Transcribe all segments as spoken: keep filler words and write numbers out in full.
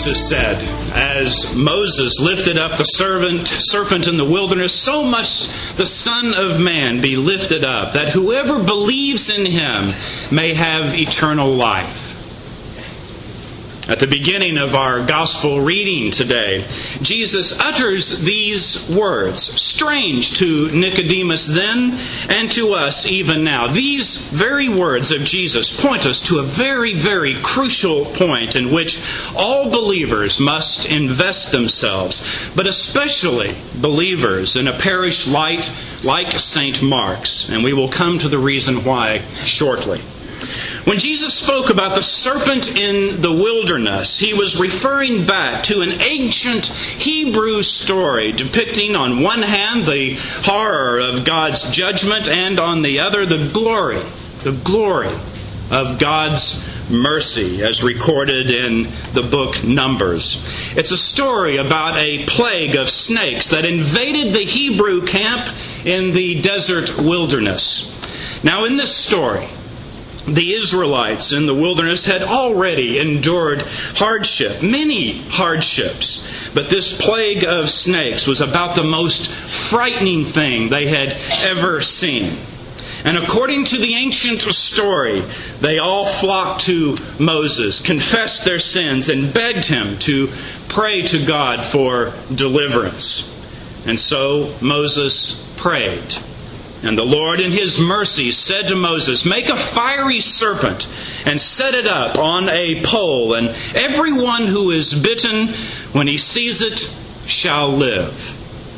Jesus said, as Moses lifted up the serpent, serpent in the wilderness, so must the Son of Man be lifted up, that whoever believes in him may have eternal life. At the beginning of our gospel reading today, Jesus utters these words, strange to Nicodemus then and to us even now. These very words of Jesus point us to a very, very crucial point in which all believers must invest themselves, but especially believers in a parish light like Saint Mark's. And we will come to the reason why shortly. When Jesus spoke about the serpent in the wilderness, he was referring back to an ancient Hebrew story depicting on one hand the horror of God's judgment and on the other the glory, the glory of God's mercy as recorded in the book Numbers. It's a story about a plague of snakes that invaded the Hebrew camp in the desert wilderness. Now in this story, the Israelites in the wilderness had already endured hardship, many hardships. But this plague of snakes was about the most frightening thing they had ever seen. And according to the ancient story, they all flocked to Moses, confessed their sins, and begged him to pray to God for deliverance. And so Moses prayed. And the Lord in His mercy said to Moses, "Make a fiery serpent and set it up on a pole, and everyone who is bitten, when he sees it, shall live."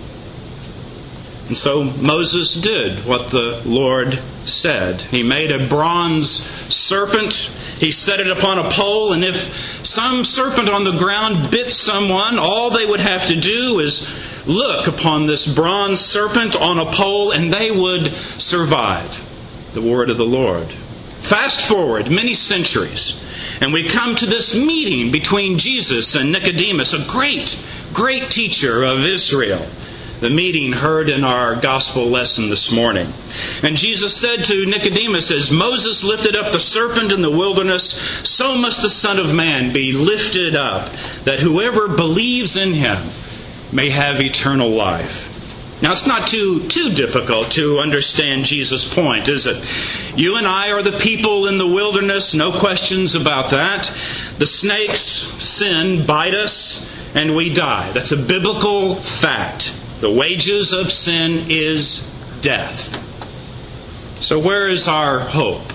And so Moses did what the Lord said. He made a bronze serpent. He set it upon a pole, and if some serpent on the ground bit someone, all they would have to do is look upon this bronze serpent on a pole, and they would survive. The word of the Lord. Fast forward many centuries, and we come to this meeting between Jesus and Nicodemus, a great, great teacher of Israel. The meeting heard in our gospel lesson this morning. And Jesus said to Nicodemus, "As Moses lifted up the serpent in the wilderness, so must the Son of Man be lifted up, that whoever believes in him may have eternal life." Now, it's not too too difficult to understand Jesus' point, is it? You and I are the people in the wilderness, no questions about that. The snakes, sin, bite us, and we die. That's a biblical fact. The wages of sin is death. So where is our hope?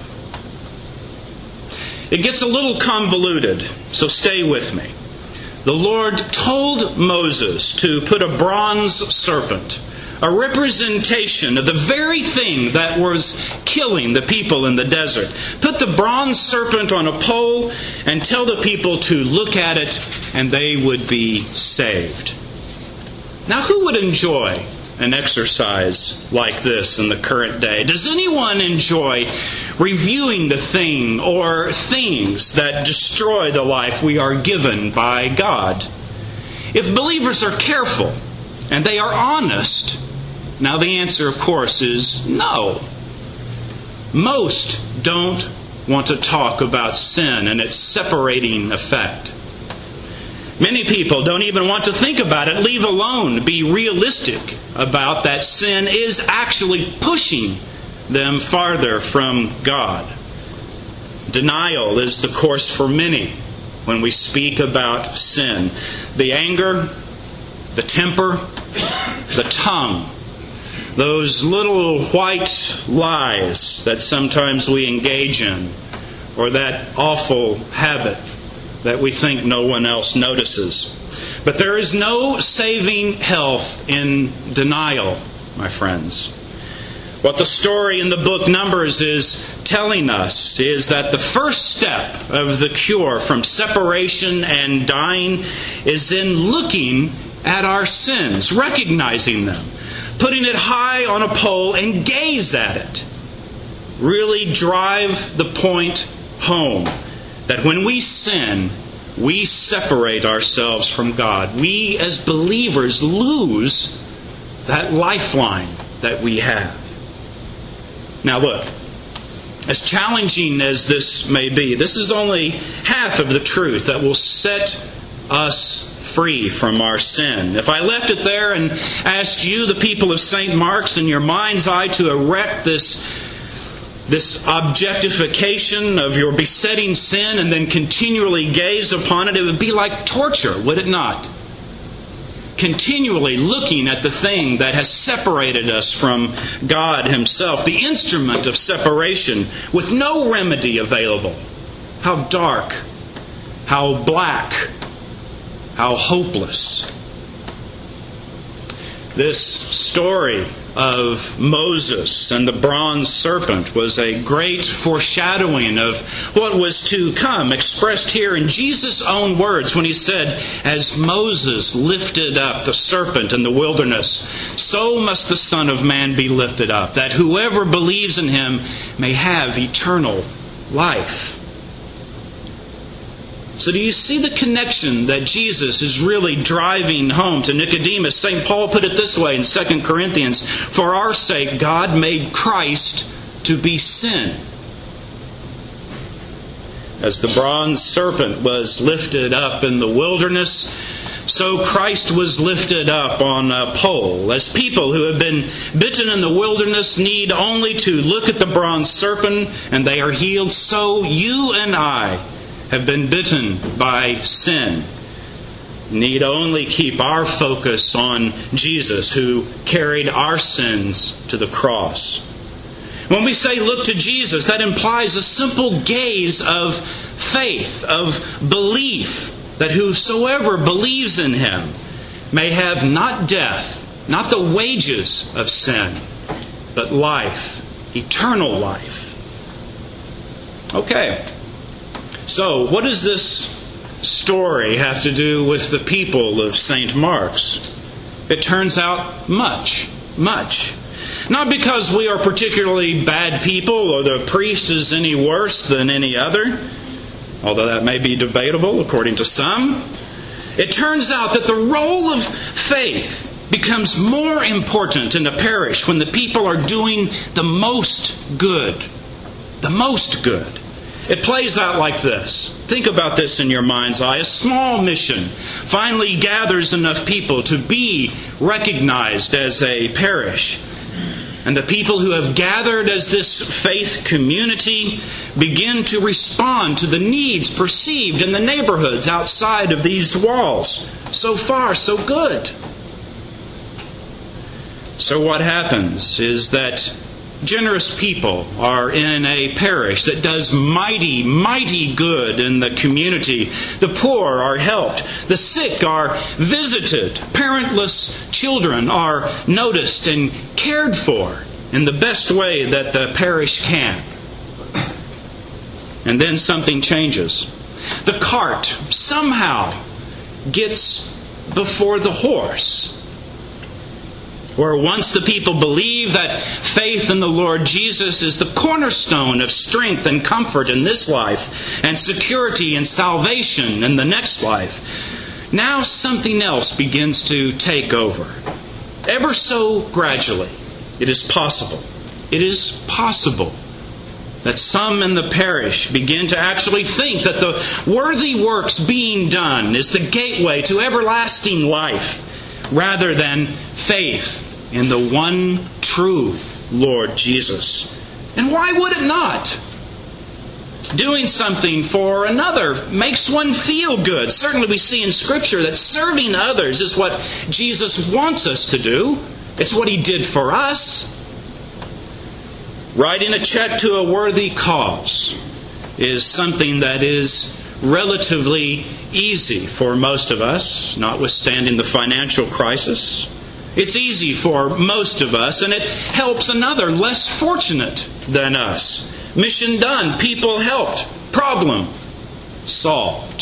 It gets a little convoluted, so stay with me. The Lord told Moses to put a bronze serpent, a representation of the very thing that was killing the people in the desert. Put the bronze serpent on a pole and tell the people to look at it, and they would be saved. Now, who would enjoy an exercise like this in the current day? Does anyone enjoy reviewing the thing or things that destroy the life we are given by God? If believers are careful and they are honest, now the answer, of course, is no. Most don't want to talk about sin and its separating effect. Many people don't even want to think about it, leave alone be realistic about that sin is actually pushing them farther from God. Denial is the course for many when we speak about sin. The anger, the temper, the tongue, those little white lies that sometimes we engage in, or that awful habit that we think no one else notices. But there is no saving health in denial, my friends. What the story in the book Numbers is telling us is that the first step of the cure from separation and dying is in looking at our sins, recognizing them, putting it high on a pole and gaze at it. Really drive the point home that when we sin, we separate ourselves from God. We as believers lose that lifeline that we have. Now look, as challenging as this may be, this is only half of the truth that will set us free from our sin. If I left it there and asked you, the people of Saint Mark's, in your mind's eye to erect this, this objectification of your besetting sin and then continually gaze upon it, it would be like torture, would it not? Continually looking at the thing that has separated us from God Himself, the instrument of separation with no remedy available. How dark, how black, how hopeless. This story of Moses and the bronze serpent was a great foreshadowing of what was to come, expressed here in Jesus' own words when He said, "As Moses lifted up the serpent in the wilderness, so must the Son of Man be lifted up, that whoever believes in Him may have eternal life." So do you see the connection that Jesus is really driving home to Nicodemus? Saint Paul put it this way in Second Corinthians, "For our sake God made Christ to be sin." As the bronze serpent was lifted up in the wilderness, so Christ was lifted up on a pole. As people who have been bitten in the wilderness need only to look at the bronze serpent and they are healed, so you and I have been bitten by sin. Need only keep our focus on Jesus, who carried our sins to the cross. When we say look to Jesus, that implies a simple gaze of faith, of belief, that whosoever believes in Him may have not death, not the wages of sin, but life, eternal life. Okay. So, what does this story have to do with the people of Saint Mark's? It turns out much, much. Not because we are particularly bad people or the priest is any worse than any other, although that may be debatable according to some. It turns out that the role of faith becomes more important in a parish when the people are doing the most good. The most good. It plays out like this. Think about this in your mind's eye. A small mission finally gathers enough people to be recognized as a parish. And the people who have gathered as this faith community begin to respond to the needs perceived in the neighborhoods outside of these walls. So far, so good. So what happens is that generous people are in a parish that does mighty, mighty good in the community. The poor are helped. The sick are visited. Parentless children are noticed and cared for in the best way that the parish can. And then something changes. The cart somehow gets before the horse. Where once the people believe that faith in the Lord Jesus is the cornerstone of strength and comfort in this life, and security and salvation in the next life, now something else begins to take over. Ever so gradually, it is possible. It is possible that some in the parish begin to actually think that the worthy works being done is the gateway to everlasting life, rather than faith in the one true Lord Jesus. And why would it not? Doing something for another makes one feel good. Certainly we see in Scripture that serving others is what Jesus wants us to do. It's what He did for us. Writing a check to a worthy cause is something that is relatively easy for most of us, notwithstanding the financial crisis. It's easy for most of us, and it helps another less fortunate than us. Mission done. People helped. Problem solved.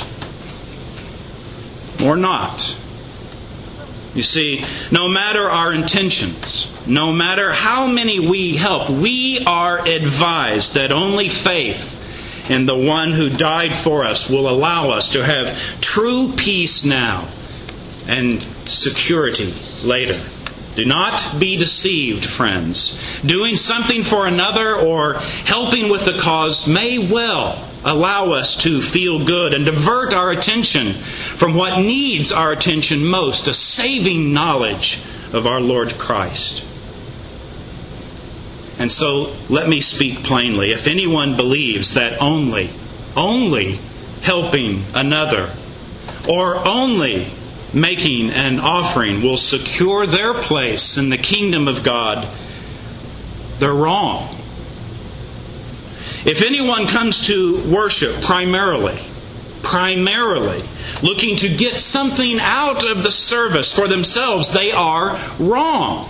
Or not. You see, no matter our intentions, no matter how many we help, we are advised that only faith in the one who died for us will allow us to have true peace now and security later. Do not be deceived, friends. Doing something for another or helping with the cause may well allow us to feel good and divert our attention from what needs our attention most, a saving knowledge of our Lord Christ. And so, let me speak plainly. If anyone believes that only, only helping another, or only making an offering will secure their place in the kingdom of God, they're wrong. If anyone comes to worship primarily, primarily looking to get something out of the service for themselves, they are wrong.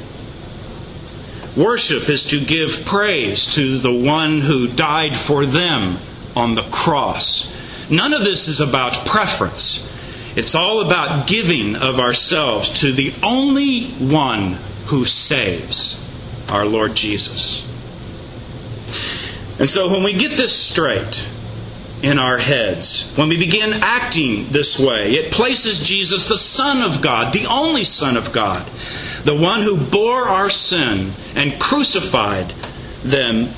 Worship is to give praise to the one who died for them on the cross. None of this is about preference. It's all about giving of ourselves to the only one who saves, our Lord Jesus. And so when we get this straight in our heads, when we begin acting this way, it places Jesus, the Son of God, the only Son of God, the one who bore our sin and crucified them,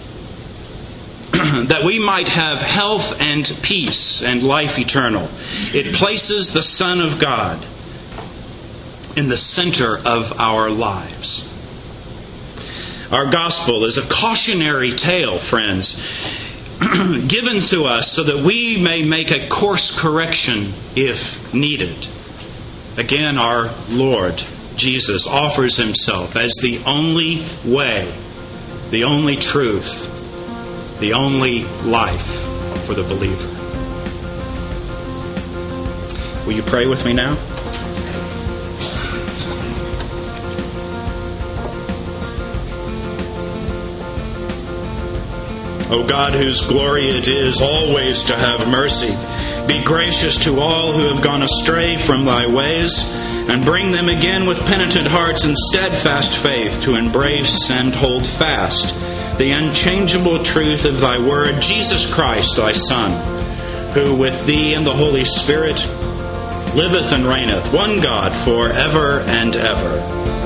that we might have health and peace and life eternal. It places the Son of God in the center of our lives. Our gospel is a cautionary tale, friends, given to us so that we may make a course correction if needed. Again, our Lord Jesus offers Himself as the only way, the only truth, the only life for the believer. Will you pray with me now? O God, whose glory it is always to have mercy, be gracious to all who have gone astray from Thy ways, and bring them again with penitent hearts and steadfast faith to embrace and hold fast the unchangeable truth of Thy Word, Jesus Christ, Thy Son, who with Thee and the Holy Spirit liveth and reigneth, one God, for ever and ever.